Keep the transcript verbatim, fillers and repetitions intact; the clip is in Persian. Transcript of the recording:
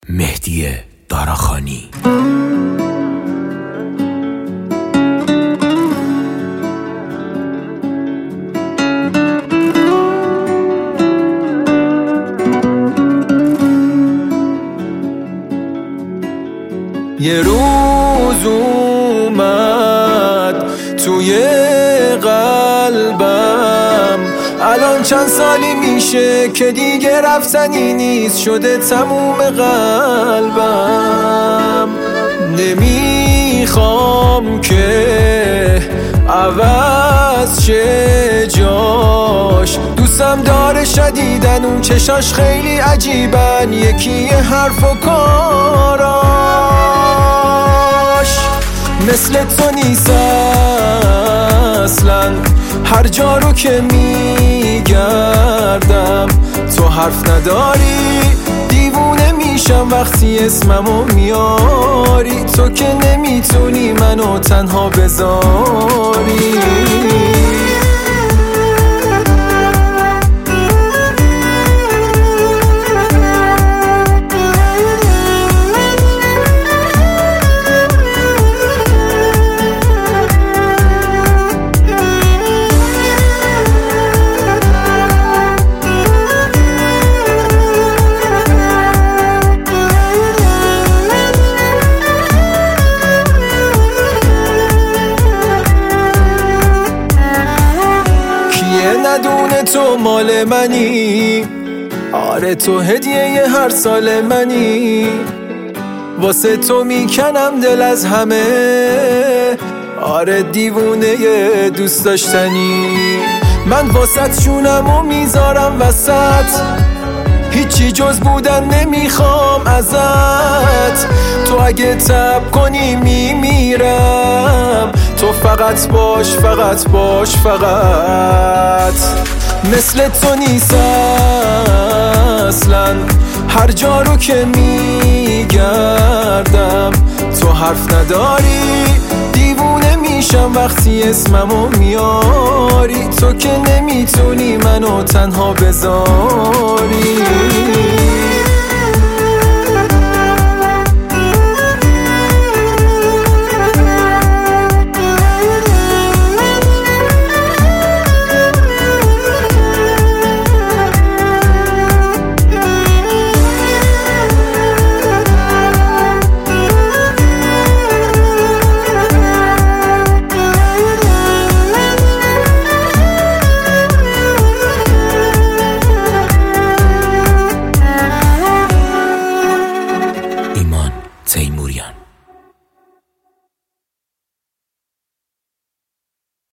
مهدی داراخانی. یه روز اومد توی قلبم، الان چند سالی میشه که دیگه رفتنی نیست، شده تموم قلبم. نمیخوام که عوض شه جاش، دوستم داره شدیدن، اون چشاش خیلی عجیبن، یکی حرف و کاراش مثل تو نیست اصلا. هر جا رو که میگردم تو حرف نداری، دیوونه میشم وقتی اسممو میاری، تو که نمیتونی منو تنها بذاری. ندونه تو مال منی، آره تو هدیه هر سال منی، واسه تو میکنم دل از همه، آره دیوونه دوست داشتنی. من واسط جونمو میذارم وسط، هیچی جز بودن نمیخوام ازت، تو اگه تب کنی میمیرم، تو فقط باش فقط باش فقط. مثل تو نیست اصلا، هر جا رو که میگردم تو حرف نداری، دیوونه میشم وقتی اسممو میاری، تو که نمیتونی منو تنها بذاری. تیموریان.